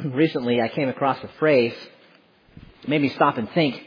Recently I came across a phrase that made me stop and think.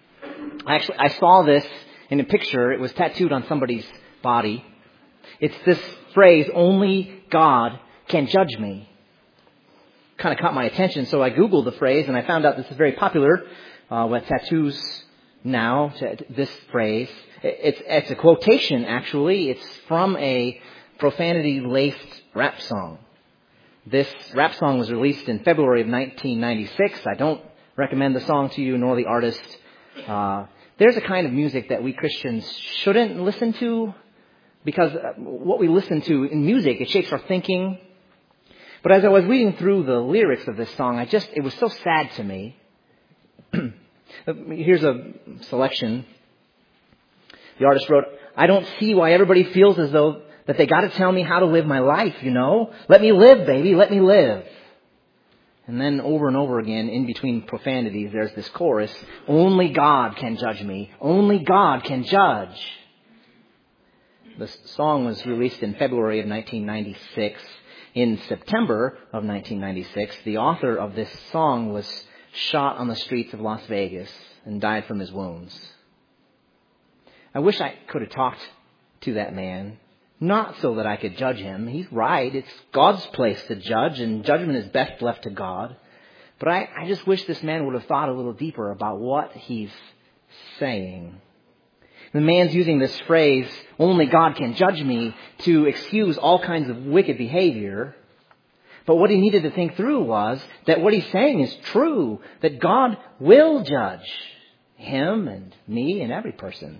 I saw this in a picture. It was tattooed on somebody's body. It's this phrase, "Only God can judge me." Kind of caught my attention, so I Googled the phrase, and I found out this is very popular with tattoos now, this phrase. It's a quotation, actually. It's from a profanity-laced rap song. This rap song was released in February of 1996. I don't recommend the song to you, nor the artist. There's a kind of music that we Christians shouldn't listen to, because what we listen to in music, it shapes our thinking. But as I was reading through the lyrics of this song, it was so sad to me. Here's a selection. The artist wrote, "I don't see why everybody feels as though that they got to tell me how to live my life, you know? Let me live, baby, let me live." And then over and over again, in between profanities, there's this chorus, "Only God can judge me. Only God can judge." The song was released in February of 1996. In September of 1996, the author of this song was shot on the streets of Las Vegas and died from his wounds. I wish I could have talked to that man, not so that I could judge him. He's right. It's God's place to judge, and judgment is best left to God. But I just wish this man would have thought a little deeper about what he's saying. The man's using this phrase, "Only God can judge me," to excuse all kinds of wicked behavior. But what he needed to think through was that what he's saying is true, that God will judge him and me and every person.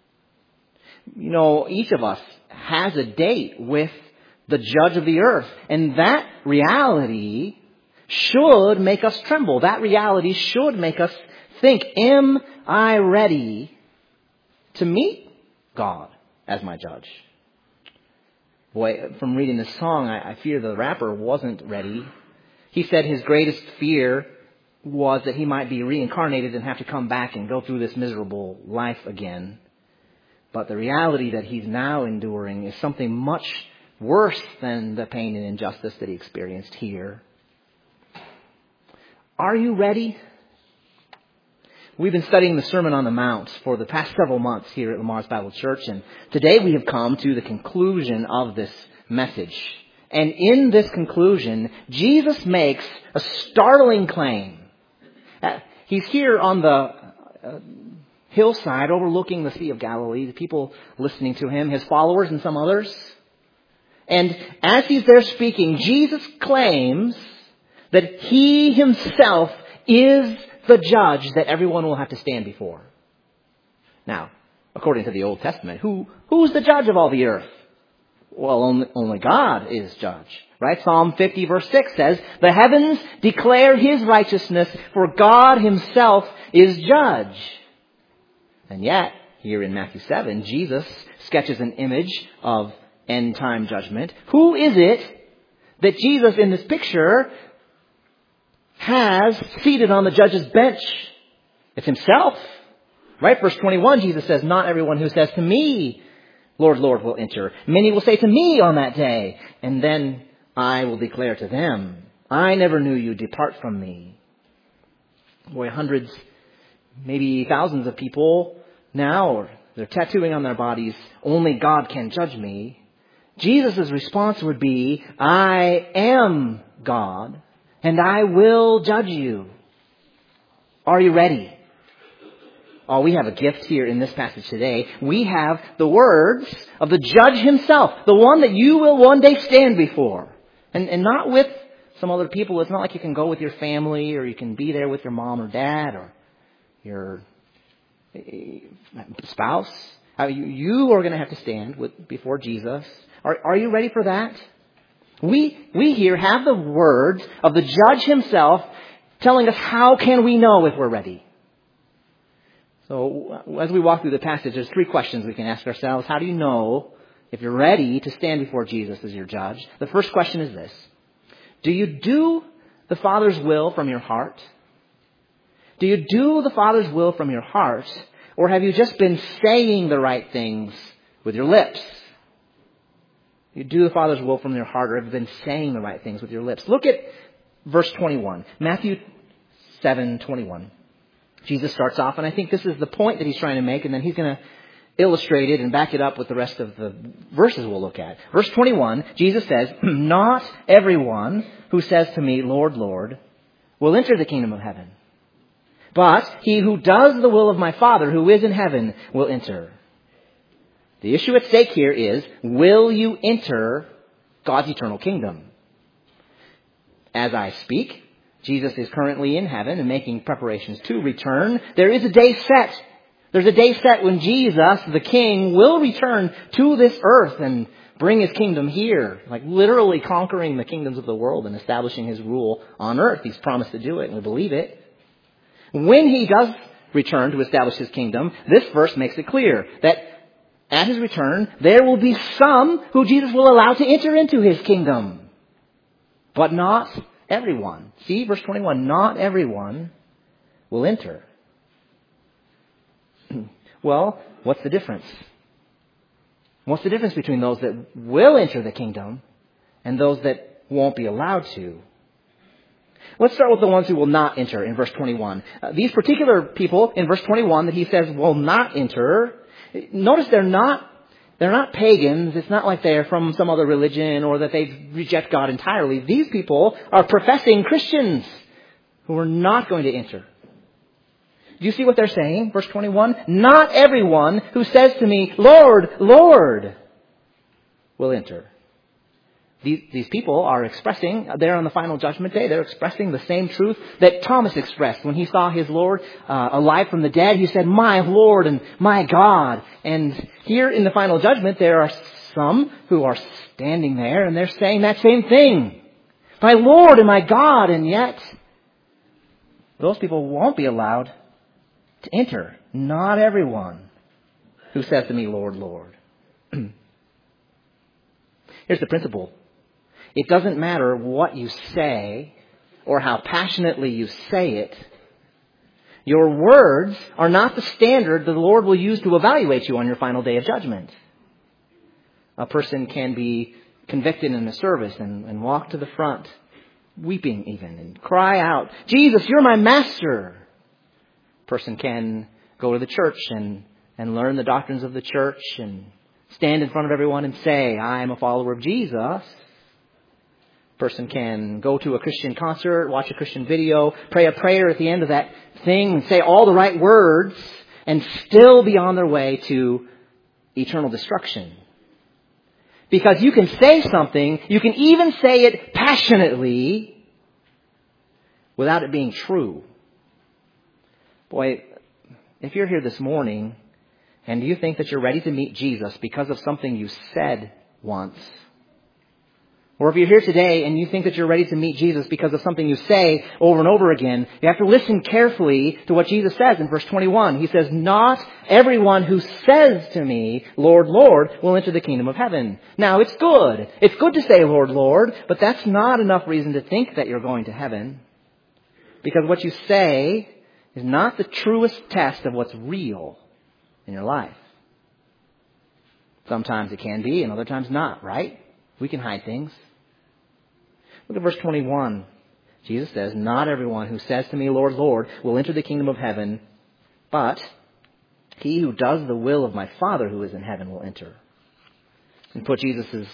You know, each of us has a date with the judge of the earth, and that reality should make us tremble. That reality should make us think, am I ready to meet God as my judge? Boy, from reading this song, I fear the rapper wasn't ready. He said his greatest fear was that he might be reincarnated and have to come back and go through this miserable life again. But the reality that he's now enduring is something much worse than the pain and injustice that he experienced here. Are you ready? We've been studying the Sermon on the Mount for the past several months here at Lamar's Bible Church, and today we have come to the conclusion of this message. And in this conclusion, Jesus makes a startling claim. He's here on the hillside overlooking the Sea of Galilee, the people listening to him, his followers and some others. And as he's there speaking, Jesus claims that he himself is the judge that everyone will have to stand before. Now, according to the Old Testament, who's the judge of all the earth? Well, only God is judge, right? Psalm 50 verse 6 says, "The heavens declare his righteousness, for God himself is judge." And yet, here in Matthew 7, Jesus sketches an image of end-time judgment. Who is it that Jesus in this picture has seated on the judge's bench? It's himself. Right? Verse 21, Jesus says, "Not everyone who says to me, 'Lord, Lord,' will enter. Many will say to me on that day, and then I will declare to them, 'I never knew you. Depart from me.'" Boy, hundreds, maybe thousands of people now, they're tattooing on their bodies, "Only God can judge me." Jesus' response would be, "I am God, and I will judge you." Are you ready? Oh, we have a gift here in this passage today. We have the words of the judge himself, the one that you will one day stand before. And not with some other people. It's not like you can go with your family, or you can be there with your mom or dad or your spouse. You are going to have to stand before Jesus. Are you ready for that? We here have the words of the judge himself telling us how can we know if we're ready. So as we walk through the passage, there's three questions we can ask ourselves. How do you know if you're ready to stand before Jesus as your judge? The first question is this: do you do the Father's will from your heart? Do you do the Father's will from your heart, or have you just been saying the right things with your lips? You do the Father's will from your heart, or have been saying the right things with your lips. Look at verse 21. Matthew 7:21. Jesus starts off, and I think this is the point that he's trying to make, and then he's going to illustrate it and back it up with the rest of the verses we'll look at. Verse 21, Jesus says, "Not everyone who says to me, 'Lord, Lord,' will enter the kingdom of heaven, but he who does the will of my Father who is in heaven will enter." The issue at stake here is, will you enter God's eternal kingdom? As I speak, Jesus is currently in heaven and making preparations to return. There is a day set. There's a day set when Jesus, the King, will return to this earth and bring his kingdom here, like literally conquering the kingdoms of the world and establishing his rule on earth. He's promised to do it, and we believe it. When he does return to establish his kingdom, this verse makes it clear that at his return, there will be some who Jesus will allow to enter into his kingdom, but not everyone. See, verse 21, not everyone will enter. Well, what's the difference? What's the difference between those that will enter the kingdom and those that won't be allowed to? Let's start with the ones who will not enter in verse 21. These particular people in verse 21 that he says will not enter, notice they're not pagans. It's not like they're from some other religion or that they reject God entirely. These people are professing Christians who are not going to enter. Do you see what they're saying? Verse 21, not everyone who says to me, "Lord, Lord," will enter. These people are expressing, there on the final judgment day, they're expressing the same truth that Thomas expressed when he saw his Lord alive from the dead. He said, "My Lord and my God." And here in the final judgment, there are some who are standing there and they're saying that same thing. "My Lord and my God." And yet, those people won't be allowed to enter. Not everyone who says to me, "Lord, Lord." Here's the principle. It doesn't matter what you say or how passionately you say it. Your words are not the standard the Lord will use to evaluate you on your final day of judgment. A person can be convicted in a service and walk to the front, weeping even, and cry out, "Jesus, you're my master." A person can go to the church and learn the doctrines of the church and stand in front of everyone and say, "I am a follower of Jesus." Person can go to a Christian concert, watch a Christian video, pray a prayer at the end of that thing and say all the right words and still be on their way to eternal destruction. Because you can say something, you can even say it passionately without it being true. Boy, if you're here this morning and you think that you're ready to meet Jesus because of something you said once, or if you're here today and you think that you're ready to meet Jesus because of something you say over and over again, you have to listen carefully to what Jesus says in verse 21. He says, "Not everyone who says to me, 'Lord, Lord,' will enter the kingdom of heaven." Now, it's good. It's good to say, "Lord, Lord," but that's not enough reason to think that you're going to heaven. Because what you say is not the truest test of what's real in your life. Sometimes it can be and other times not, right? We can hide things. Look at verse 21. Jesus says, "Not everyone who says to me, 'Lord, Lord,' will enter the kingdom of heaven, but he who does the will of my Father who is in heaven will enter." And put Jesus'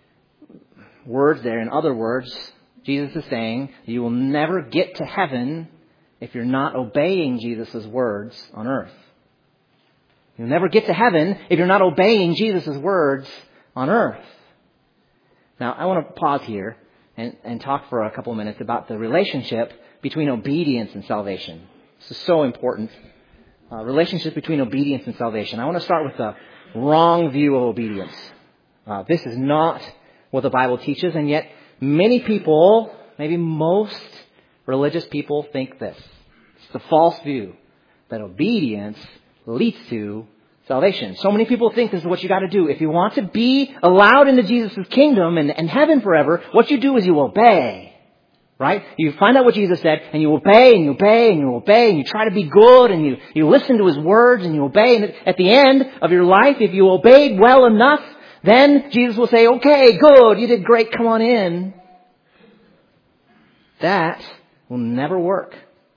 words there in other words, Jesus is saying, you will never get to heaven if you're not obeying Jesus' words on earth. You'll never get to heaven if you're not obeying Jesus' words on earth. Now, I want to pause here and talk for a couple of minutes about the relationship between obedience and salvation. This is so important. Relationship between obedience and salvation. I want to start with the wrong view of obedience. This is not what the Bible teaches, and yet many people, maybe most religious people, think this. It's the false view that obedience leads to salvation. So many people think this is what you got to do. If you want to be allowed into Jesus' kingdom and heaven forever, what you do is you obey. Right? You find out what Jesus said, and you obey, and you obey, and you obey, and you try to be good, and you listen to His words, and you obey. And at the end of your life, if you obeyed well enough, then Jesus will say, "Okay, good, you did great, come on in." That will never work.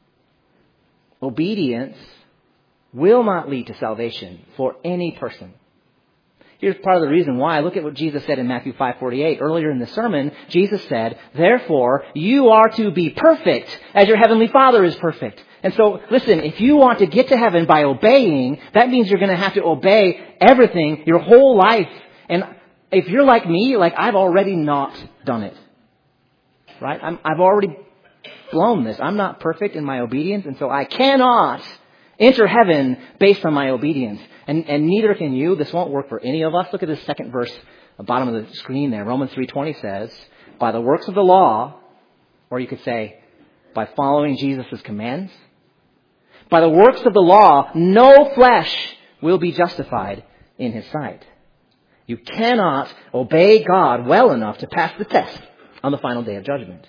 Obedience will not lead to salvation for any person. Here's part of the reason why. Look at what Jesus said in Matthew 5:48. Earlier in the sermon, Jesus said, "Therefore, you are to be perfect as your heavenly Father is perfect." And so, listen, if you want to get to heaven by obeying, that means you're going to have to obey everything your whole life. And if you're like me, I've already not done it. Right? I've already blown this. I'm not perfect in my obedience, and so I cannot enter heaven based on my obedience. And neither can you. This won't work for any of us. Look at this second verse, the bottom of the screen there. Romans 3:20 says, by the works of the law, or you could say, by following Jesus' commands, by the works of the law, no flesh will be justified in his sight. You cannot obey God well enough to pass the test on the final day of judgment.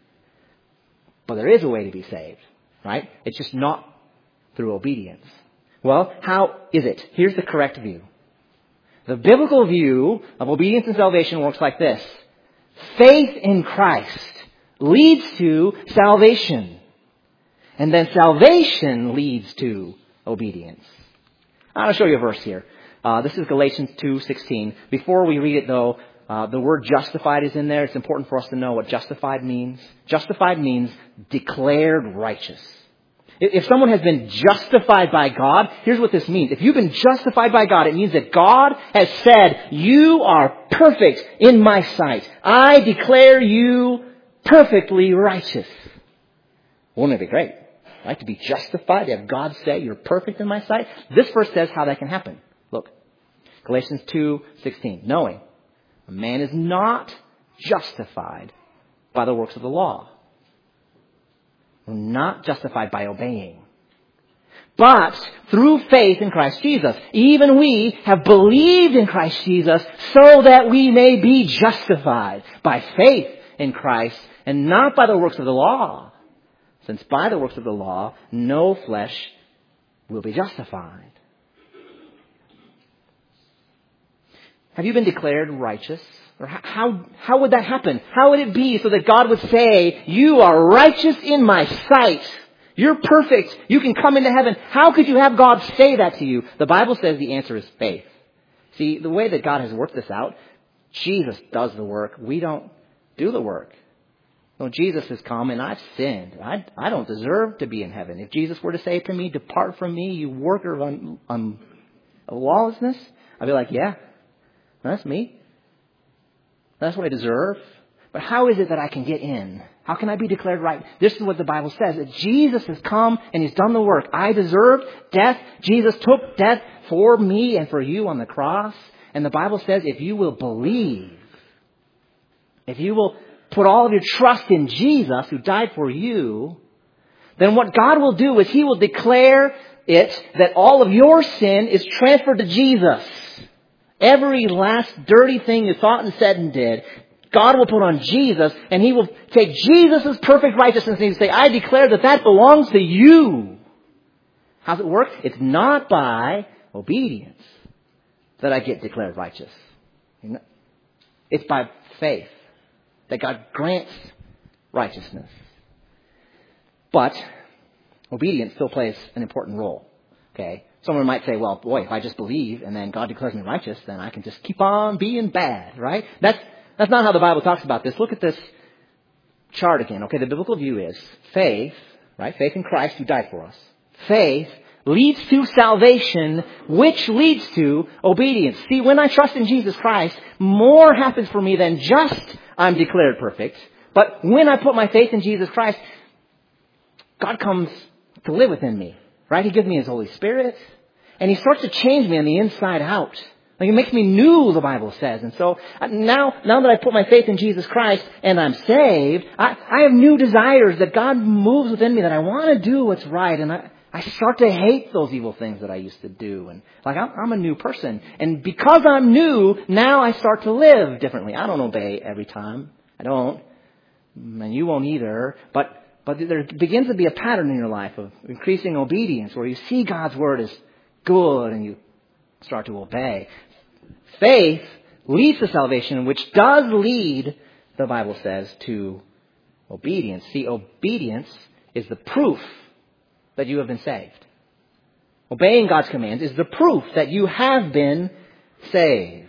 But there is a way to be saved, right? It's just not through obedience. Well, how is it? Here's the correct view. The biblical view of obedience and salvation works like this. Faith in Christ leads to salvation. And then salvation leads to obedience. I'll show you a verse here. This is Galatians 2:16. Before we read it, though, the word justified is in there. It's important for us to know what justified means. Justified means declared righteous. If someone has been justified by God, here's what this means. If you've been justified by God, it means that God has said, you are perfect in my sight. I declare you perfectly righteous. Wouldn't it be great? Right? To be justified, to have God say, you're perfect in my sight. This verse says how that can happen. Look, Galatians 2:16. Knowing a man is not justified by the works of the law. We're not justified by obeying. But through faith in Christ Jesus, even we have believed in Christ Jesus so that we may be justified by faith in Christ and not by the works of the law. Since by the works of the law, no flesh will be justified. Have you been declared righteous? Or how would that happen? How would it be so that God would say, you are righteous in my sight. You're perfect. You can come into heaven. How could you have God say that to you? The Bible says the answer is faith. See, the way that God has worked this out, Jesus does the work. We don't do the work. No, Jesus has come and I've sinned. I don't deserve to be in heaven. If Jesus were to say to me, depart from me, you worker of lawlessness, I'd be like, yeah, that's me. That's what I deserve. But how is it that I can get in? How can I be declared right? This is what the Bible says, that Jesus has come and he's done the work. I deserved death. Jesus took death for me and for you on the cross. And the Bible says if you will believe, if you will put all of your trust in Jesus who died for you, then what God will do is he will declare it that all of your sin is transferred to Jesus. Every last dirty thing you thought and said and did, God will put on Jesus, and he will take Jesus' perfect righteousness and he'll say, I declare that belongs to you. How's it work? It's not by obedience that I get declared righteous. It's by faith that God grants righteousness. But obedience still plays an important role. Okay? Someone might say, well, boy, if I just believe and then God declares me righteous, then I can just keep on being bad, right? That's not how the Bible talks about this. Look at this chart again. Okay, the biblical view is faith, right? Faith in Christ who died for us. Faith leads to salvation, which leads to obedience. See, when I trust in Jesus Christ, more happens for me than just I'm declared perfect. But when I put my faith in Jesus Christ, God comes to live within me, right? He gives me his Holy Spirit, and he starts to change me on the inside out. Like, it makes me new, the Bible says. And so now that I put my faith in Jesus Christ and I'm saved, I have new desires that God moves within me, that I want to do what's right. And I start to hate those evil things that I used to do. And I'm a new person. And because I'm new, now I start to live differently. I don't obey every time. I don't. And you won't either. But there begins to be a pattern in your life of increasing obedience where you see God's word as good and you start to obey. Faith leads to salvation, which does lead, the Bible says, to Obedience. See, obedience is the proof that you have been saved. Obeying God's commands is the proof that you have been saved.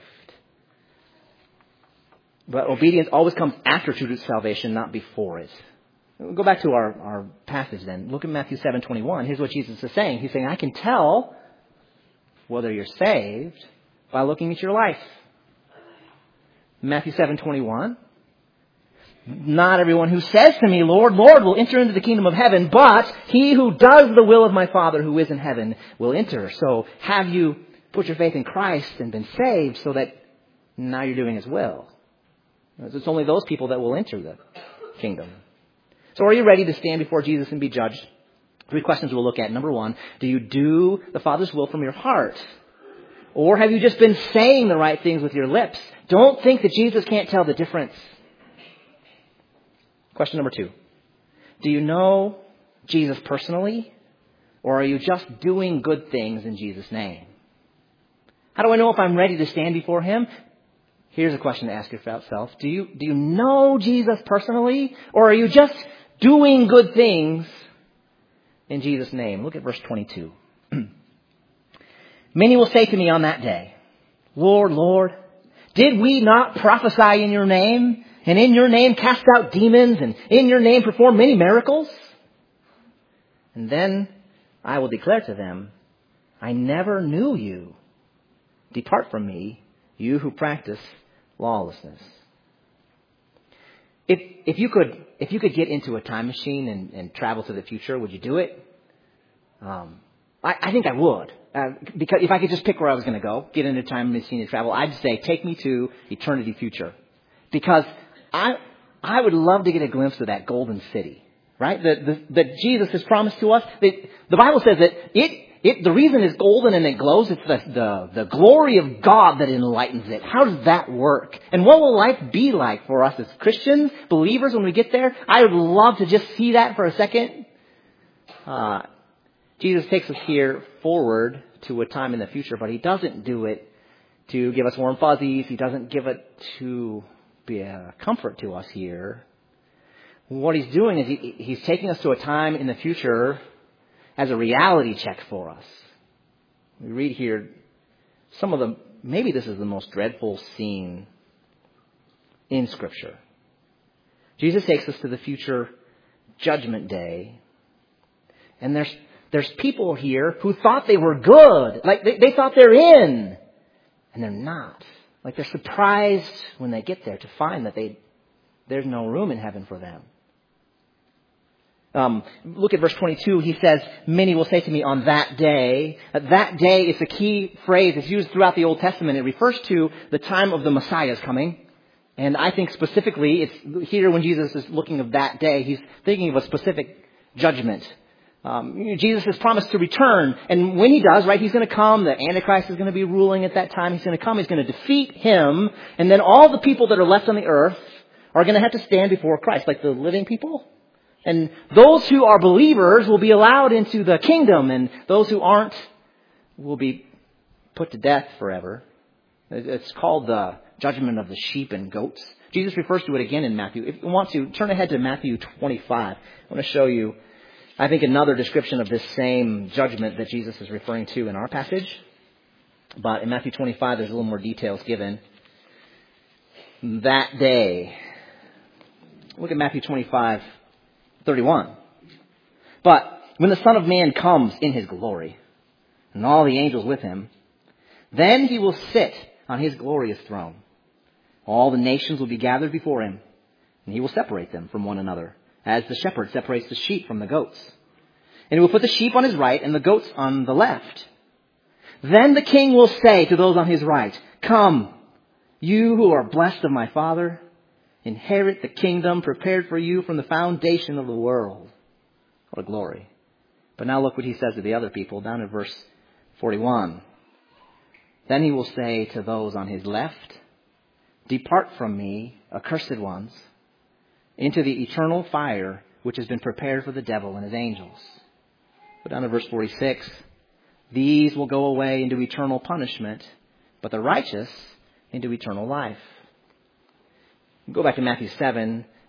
But obedience always comes after true salvation, not before it. We'll go back to our passage then. Look at Matthew 7:21. Here's what Jesus is saying. He's saying, I can tell whether you're saved by looking at your life. Matthew 7:21. Not everyone who says to me, Lord, Lord, will enter into the kingdom of heaven, but he who does the will of my Father who is in heaven will enter. So have you put your faith in Christ and been saved so that now you're doing his will? It's only those people that will enter the kingdom. So are you ready to stand before Jesus and be judged? 3 questions we'll look at. Number 1, do you do the Father's will from your heart? Or have you just been saying the right things with your lips? Don't think that Jesus can't tell the difference. Question number 2, do you know Jesus personally? Or are you just doing good things in Jesus' name? How do I know if I'm ready to stand before him? Here's a question to ask yourself. Do you know Jesus personally? Or are you just doing good things in Jesus' name? Look at verse 22. Many will say to me on that day, Lord, Lord, did we not prophesy in your name? And in your name cast out demons? And in your name perform many miracles? And then I will declare to them, I never knew you. Depart from me, you who practice lawlessness. If you could get into a time machine and travel to the future, would you do it? I think I would. Because if I could just pick where I was going to go, get into a time machine and travel, I'd say, take me to eternity future. Because I would love to get a glimpse of that golden city, right? That Jesus has promised to us. The Bible says that the reason it's golden and it glows, it's the glory of God that enlightens it. How does that work? And what will life be like for us as Christians, believers, when we get there? I would love to just see that for a second. Jesus takes us here forward to a time in the future, but he doesn't do it to give us warm fuzzies. He doesn't give it to be a comfort to us here. What he's doing is he's taking us to a time in the future as a reality check for us. We read here maybe this is the most dreadful scene in Scripture. Jesus takes us to the future judgment day. And there's people here who thought they were good. Like they thought they're in. And they're not. Like they're surprised when they get there to find that there's no room in heaven for them. Look at verse 22. He says, many will say to me on that day. That day is a key phrase. It's used throughout the Old Testament. It refers to the time of the Messiah's coming. And I think specifically, it's here when Jesus is looking of that day, he's thinking of a specific judgment. Jesus has promised to return. And when he does, right, he's going to come. The Antichrist is going to be ruling at that time. He's going to come. He's going to defeat him. And then all the people that are left on the earth are going to have to stand before Christ, like the living people. And those who are believers will be allowed into the kingdom. And those who aren't will be put to death forever. It's called the judgment of the sheep and goats. Jesus refers to it again in Matthew. If you want to, turn ahead to Matthew 25. I want to show you, I think, another description of this same judgment that Jesus is referring to in our passage. But in Matthew 25, there's a little more details given. That day. Look at Matthew 25:31. But when the Son of Man comes in his glory, and all the angels with him, then he will sit on his glorious throne. All the nations will be gathered before him, and he will separate them from one another, as the shepherd separates the sheep from the goats. And he will put the sheep on his right and the goats on the left. Then the king will say to those on his right, come, you who are blessed of my Father, inherit the kingdom prepared for you from the foundation of the world. What a glory. But now look what he says to the other people down in verse 41. Then he will say to those on his left, depart from me, accursed ones, into the eternal fire which has been prepared for the devil and his angels. Go down to verse 46. These will go away into eternal punishment, but the righteous into eternal life. Go back to Matthew 7.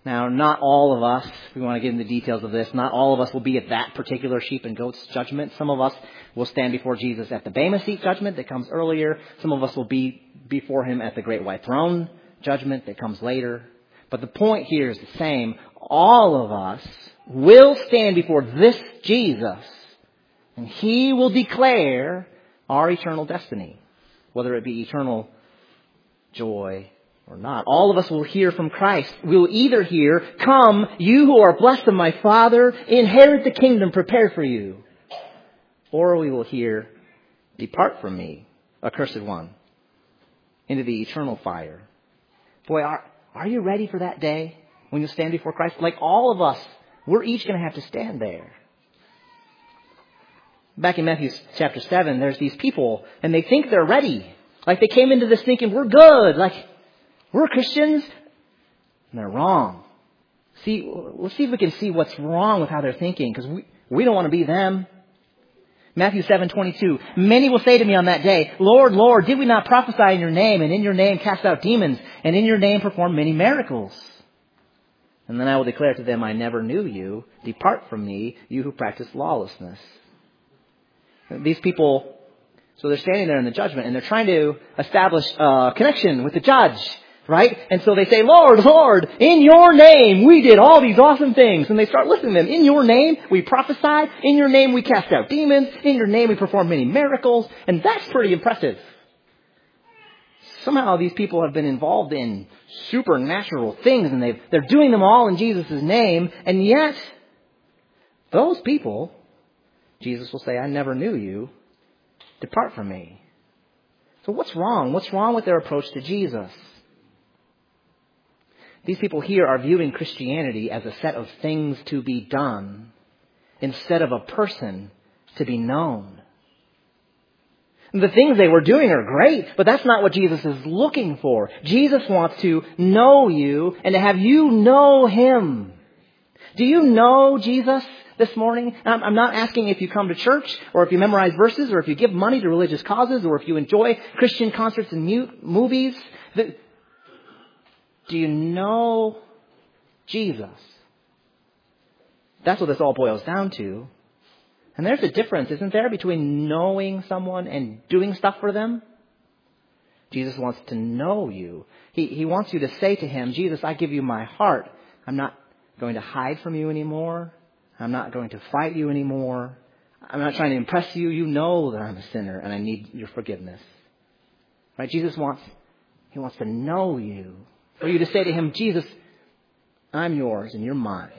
Now, not all of us, if we want to get into the details of this, not all of us will be at that particular sheep and goats judgment. Some of us will stand before Jesus at the Bema Seat judgment that comes earlier. Some of us will be before him at the Great White Throne judgment that comes later. But the point here is the same. All of us will stand before this Jesus, and he will declare our eternal destiny, whether it be eternal joy or not. All of us will hear from Christ. We will either hear, "Come, you who are blessed of my Father, inherit the kingdom prepared for you." Or we will hear, "Depart from me, accursed one, into the eternal fire." Boy, are you ready for that day when you stand before Christ? Like all of us, we're each going to have to stand there. Back in Matthew chapter 7, there's these people, and they think they're ready. Like they came into this thinking, we're good. Like, we're Christians. And they're wrong. See, let's see if we can see what's wrong with how they're thinking, because we don't want to be them. Matthew 7:22. Many will say to me on that day, "Lord, Lord, did we not prophesy in your name, and in your name cast out demons, and in your name perform many miracles?" And then I will declare to them, "I never knew you. Depart from me, you who practice lawlessness." These people, so they're standing there in the judgment, and they're trying to establish a connection with the judge, right? And so they say, "Lord, Lord, in your name we did all these awesome things." And they start listening to them. "In your name we prophesied. In your name we cast out demons. In your name we performed many miracles." And that's pretty impressive. Somehow these people have been involved in supernatural things, and they're doing them all in Jesus' name. And yet, those people, Jesus will say, "I never knew you. Depart from me." So what's wrong? What's wrong with their approach to Jesus? These people here are viewing Christianity as a set of things to be done instead of a person to be known. The things they were doing are great, but that's not what Jesus is looking for. Jesus wants to know you and to have you know him. Do you know Jesus this morning? I'm not asking if you come to church or if you memorize verses or if you give money to religious causes or if you enjoy Christian concerts and movies. Do you know Jesus? That's what this all boils down to. And there's a difference, isn't there, between knowing someone and doing stuff for them? Jesus wants to know you. He wants you to say to him, "Jesus, I give you my heart. I'm not going to hide from you anymore. I'm not going to fight you anymore. I'm not trying to impress you. You know that I'm a sinner and I need your forgiveness." Right? Jesus wants to know you. For you to say to him, "Jesus, I'm yours and you're mine."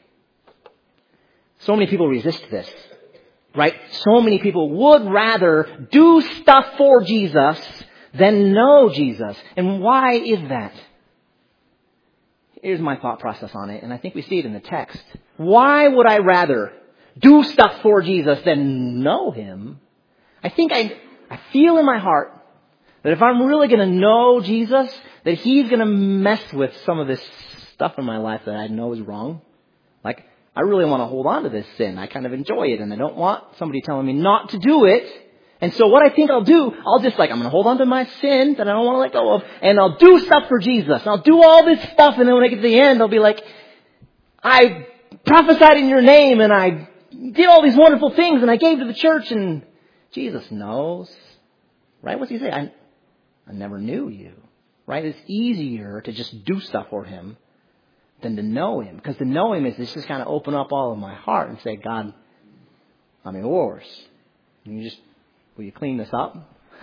So many people resist this. Right? So many people would rather do stuff for Jesus than know Jesus. And why is that? Here's my thought process on it, and I think we see it in the text. Why would I rather do stuff for Jesus than know him? I think I feel in my heart that if I'm really going to know Jesus, that he's going to mess with some of this stuff in my life that I know is wrong. Like, I really want to hold on to this sin. I kind of enjoy it, and I don't want somebody telling me not to do it. And so what I think I'll do, I'm going to hold on to my sin that I don't want to let go of, and I'll do stuff for Jesus. And I'll do all this stuff, and then when I get to the end, I'll be like, "I prophesied in your name, and I did all these wonderful things, and I gave to the church," and Jesus knows. Right? What's he say? I never knew you. Right? It's easier to just do stuff for him than to know him. Because to know him is to just kind of open up all of my heart and say, "God, I'm yours. And will you clean this up?"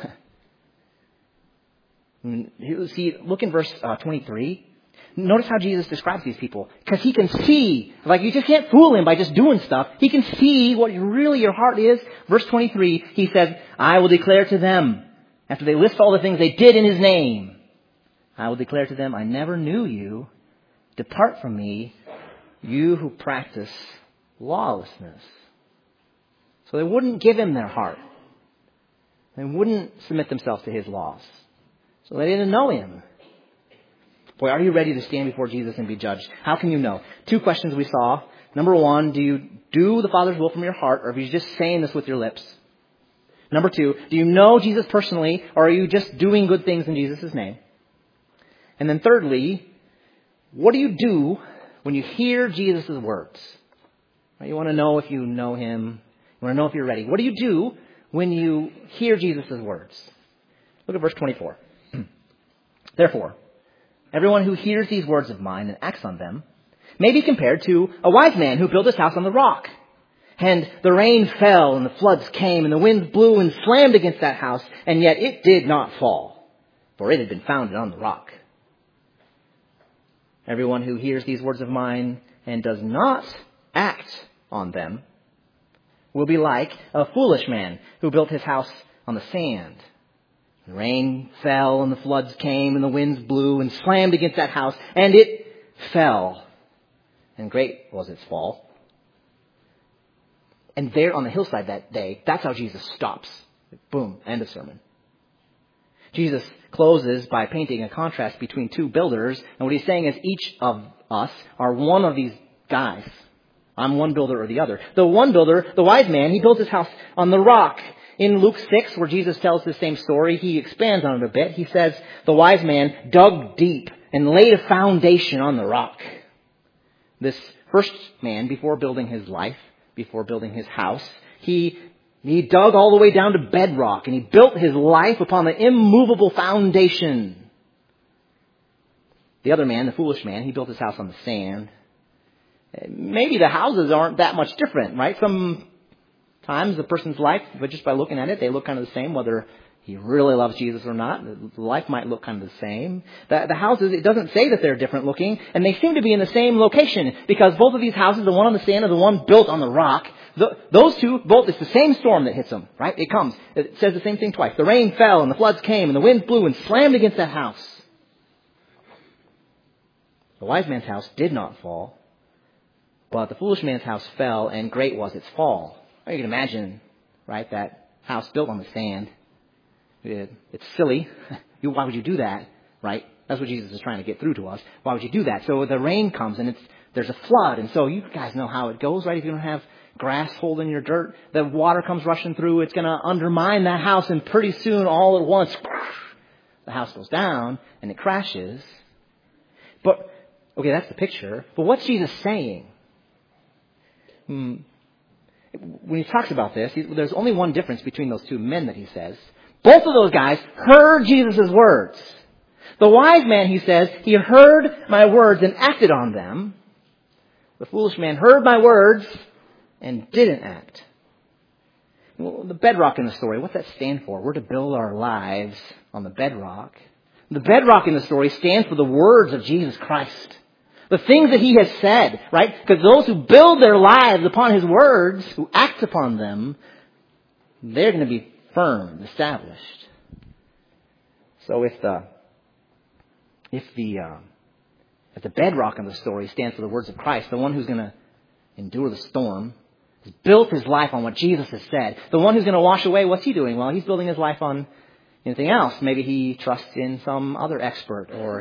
See, look in verse 23. Notice how Jesus describes these people. Because he can see, like you just can't fool him by just doing stuff. He can see what really your heart is. Verse 23, he says, "I will declare to them," after they list all the things they did in his name, "I will declare to them, I never knew you. Depart from me, you who practice lawlessness." So they wouldn't give him their heart. They wouldn't submit themselves to his laws. So they didn't know him. Boy, are you ready to stand before Jesus and be judged? How can you know? 2 questions we saw. Number 1, do you do the Father's will from your heart, or are you just saying this with your lips? Number 2, do you know Jesus personally, or are you just doing good things in Jesus' name? And then thirdly, what do you do when you hear Jesus' words, right? You want to know if you know him. You want to know if you're ready. What do you do when you hear Jesus' words? Look at verse 24. Therefore, everyone who hears these words of mine and acts on them may be compared to a wise man who built his house on the rock. And the rain fell and the floods came and the winds blew and slammed against that house, and yet it did not fall, for it had been founded on the rock. Everyone who hears these words of mine and does not act on them will be like a foolish man who built his house on the sand. The rain fell and the floods came and the winds blew and slammed against that house, and it fell. And great was its fall. And there on the hillside that day, that's how Jesus stops. Boom, end of sermon. Jesus closes by painting a contrast between two builders. And what he's saying is each of us are one of these guys. I'm one builder or the other. The one builder, the wise man, he built his house on the rock. In Luke 6, where Jesus tells the same story, he expands on it a bit. He says the wise man dug deep and laid a foundation on the rock. This first man, before building his life, before building his house, he dug all the way down to bedrock, and he built his life upon the immovable foundation. The other man, the foolish man, he built his house on the sand. Maybe the houses aren't that much different, right? Sometimes a person's life, but just by looking at it, they look kind of the same, whether he really loves Jesus or not. The life might look kind of the same. The houses, it doesn't say that they're different looking, and they seem to be in the same location, because both of these houses, the one on the sand and the one built on the rock, those two, both, it's the same storm that hits them, right? It comes. It says the same thing twice. The rain fell and the floods came and the winds blew and slammed against that house. The wise man's house did not fall, but the foolish man's house fell, and great was its fall. You can imagine, right, that house built on the sand. It's silly. Why would you do that, right? That's what Jesus is trying to get through to us. Why would you do that? So the rain comes and there's a flood. And so you guys know how it goes, right? If you don't have grass holding your dirt, the water comes rushing through. It's going to undermine that house. And pretty soon, all at once, the house goes down and it crashes. But, okay, that's the picture. But what's Jesus saying? When he talks about this, there's only one difference between those two men that he says. Both of those guys heard Jesus' words. The wise man, he says, he heard my words and acted on them. The foolish man heard my words and didn't act. Well, the bedrock in the story, what's that stand for? We're to build our lives on the bedrock. The bedrock in the story stands for the words of Jesus Christ. The things that he has said, right? Because those who build their lives upon his words, who act upon them, they're going to be firm, established. So if the bedrock of the story stands for the words of Christ, the one who's going to endure the storm, has built his life on what Jesus has said. The one who's going to wash away, what's he doing? Well, he's building his life on anything else. Maybe he trusts in some other expert, or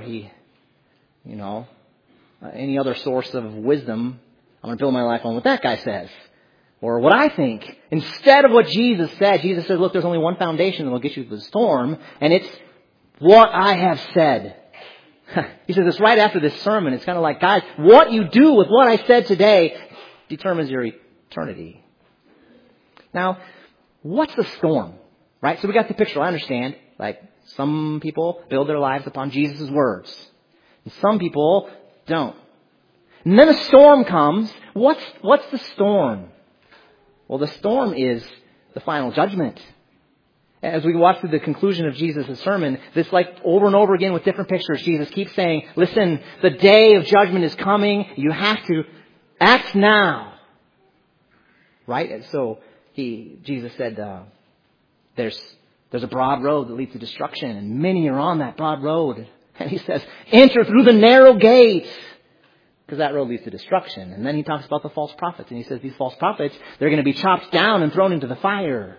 any other source of wisdom. I'm going to build my life on what that guy says, or what I think. Instead of what Jesus said, Jesus says, look, there's only one foundation that will get you through the storm, and it's what I have said. He says this right after this sermon. It's kind of like, guys, what you do with what I said today determines your eternity. Now, what's the storm? Right? So we got the picture. I understand. Like, some people build their lives upon Jesus' words. And some people don't. And then a storm comes. What's the storm? Well, the storm is the final judgment. As we watch through the conclusion of Jesus' sermon, this like over and over again with different pictures, Jesus keeps saying, listen, the day of judgment is coming. You have to act now. Right? And so Jesus said, there's a broad road that leads to destruction, and many are on that broad road. And he says, enter through the narrow gate, because that road leads to destruction. And then he talks about the false prophets, and he says these false prophets, they're going to be chopped down and thrown into the fire.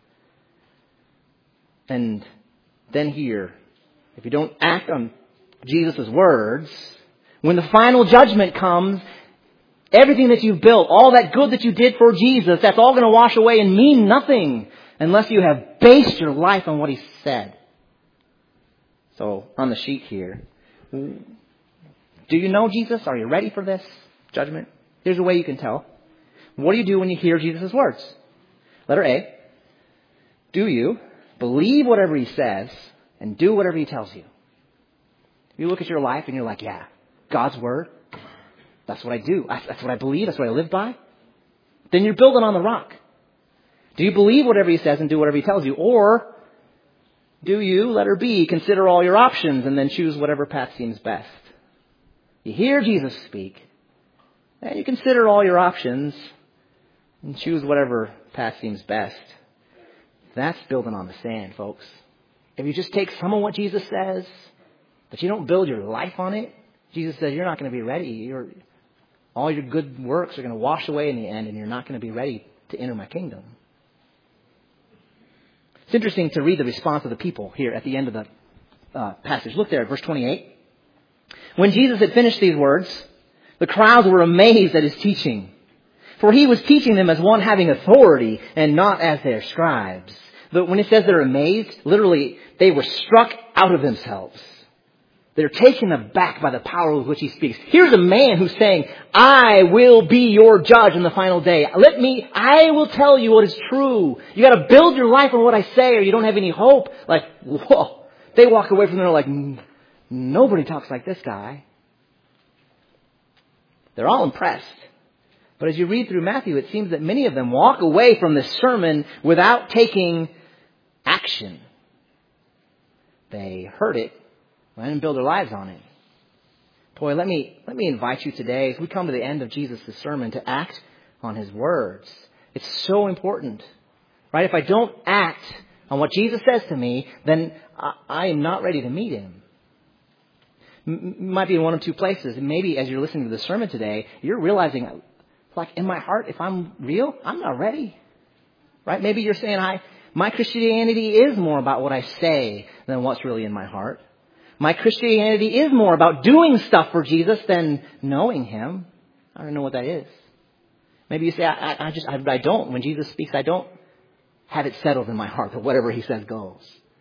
And then here, if you don't act on Jesus' words, when the final judgment comes, everything that you've built, all that good that you did for Jesus, that's all going to wash away and mean nothing unless you have based your life on what he said. So on the sheet here, Do you know Jesus? Are you ready for this judgment? Here's a way you can tell. What do you do when you hear Jesus' words? Letter A. Do you believe whatever he says and do whatever he tells you? You look at your life and you're like, yeah, God's word, that's what I do. That's what I believe. That's what I live by. Then you're building on the rock. Do you believe whatever he says and do whatever he tells you? Or do you, letter B, consider all your options and then choose whatever path seems best? You hear Jesus speak, and you consider all your options and choose whatever path seems best. That's building on the sand, folks. If you just take some of what Jesus says, but you don't build your life on it, Jesus says you're not going to be ready. All your good works are going to wash away in the end, and you're not going to be ready to enter my kingdom. It's interesting to read the response of the people here at the end of the passage. Look there at verse 28. When Jesus had finished these words, the crowds were amazed at his teaching. For he was teaching them as one having authority and not as their scribes. But when it says they're amazed, literally, they were struck out of themselves. They're taken aback by the power with which he speaks. Here's a man who's saying, I will be your judge in the final day. I will tell you what is true. You got to build your life on what I say or you don't have any hope. Like, whoa. They walk away from there like, nobody talks like this guy. They're all impressed. But as you read through Matthew, it seems that many of them walk away from this sermon without taking action. They heard it, but didn't build their lives on it. Boy, let me invite you today, as we come to the end of Jesus' sermon, to act on his words. It's so important, right? If I don't act on what Jesus says to me, then I am not ready to meet him. Might be in one of two places. And maybe as you're listening to the sermon today, you're realizing, like in my heart, if I'm real, I'm not ready. Right? Maybe you're saying, my Christianity is more about what I say than what's really in my heart. My Christianity is more about doing stuff for Jesus than knowing him. I don't know what that is. Maybe you say, I don't. When Jesus speaks, I don't have it settled in my heart that whatever he says goes.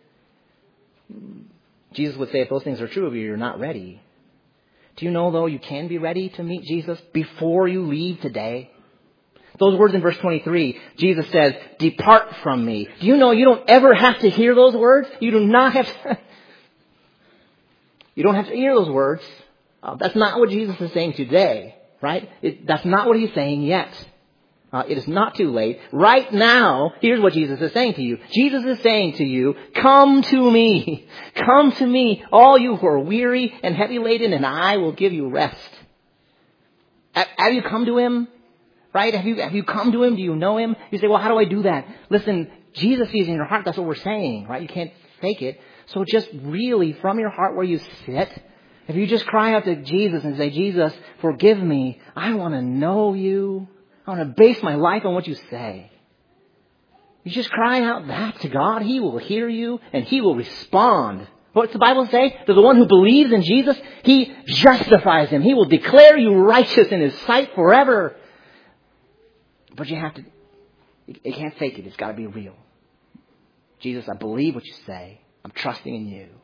Jesus would say, if those things are true of you, you're not ready. Do you know, though, you can be ready to meet Jesus before you leave today? Those words in verse 23, Jesus says, depart from me. Do you know you don't ever have to hear those words? You do not have to. You don't have to hear those words. That's not what Jesus is saying today, right? That's not what he's saying yet. It is not too late. Right now, here's what Jesus is saying to you. Jesus is saying to you, come to me. Come to me, all you who are weary and heavy laden, and I will give you rest. Have you come to him? Right? Have you come to him? Do you know him? You say, well, how do I do that? Listen, Jesus is in your heart. That's what we're saying, right? You can't fake it. So just really, from your heart where you sit, if you just cry out to Jesus and say, Jesus, forgive me. I want to know you. I want to base my life on what you say. You just cry out that to God. He will hear you and he will respond. What's the Bible say? To the one who believes in Jesus, he justifies him. He will declare you righteous in his sight forever. But you can't fake it. It's got to be real. Jesus, I believe what you say. I'm trusting in you.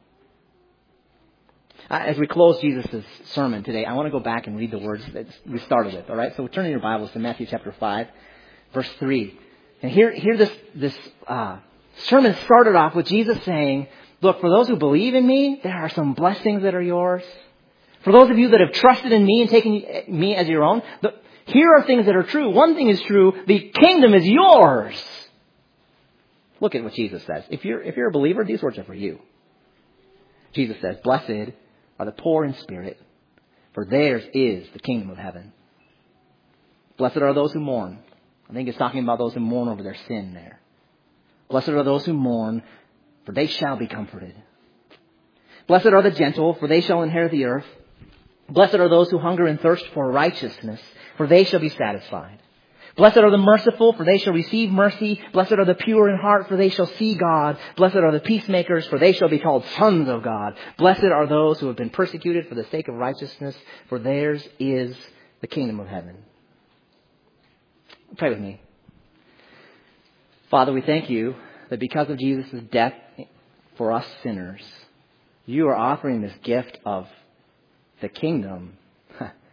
As we close Jesus' sermon today, I want to go back and read the words that we started with. All right, so turn in your Bibles to Matthew chapter 5, verse 3. And here this sermon started off with Jesus saying, look, for those who believe in me, there are some blessings that are yours. For those of you that have trusted in me and taken me as your own, here are things that are true. One thing is true, the kingdom is yours. Look at what Jesus says. If you're a believer, these words are for you. Jesus says, blessed are the poor in spirit, for theirs is the kingdom of heaven. Blessed are those who mourn. I think it's talking about those who mourn over their sin there. Blessed are those who mourn, for they shall be comforted. Blessed are the gentle, for they shall inherit the earth. Blessed are those who hunger and thirst for righteousness, for they shall be satisfied. Blessed are the merciful, for they shall receive mercy. Blessed are the pure in heart, for they shall see God. Blessed are the peacemakers, for they shall be called sons of God. Blessed are those who have been persecuted for the sake of righteousness, for theirs is the kingdom of heaven. Pray with me. Father, we thank you that because of Jesus' death for us sinners, you are offering this gift of the kingdom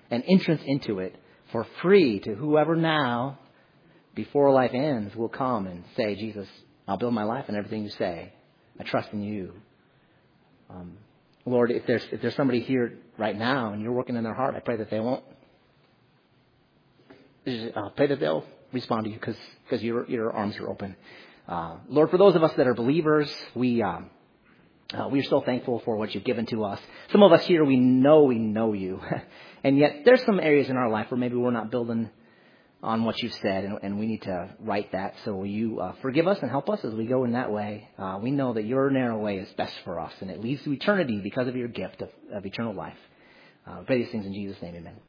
an entrance into it for free to whoever now, before life ends, will come and say, Jesus, I'll build my life on everything you say. I trust in you. Lord, if there's somebody here right now and you're working in their heart, I pray that they won't. I pray that they'll respond to you because your arms are open. Lord, for those of us that are believers, we're so thankful for what you've given to us. Some of us here, we know you. And yet there's some areas in our life where maybe we're not building on what you've said, and we need to right that. So will you forgive us and help us as we go in that way? We know that your narrow way is best for us, and it leads to eternity because of your gift of eternal life. I pray these things in Jesus' name, amen.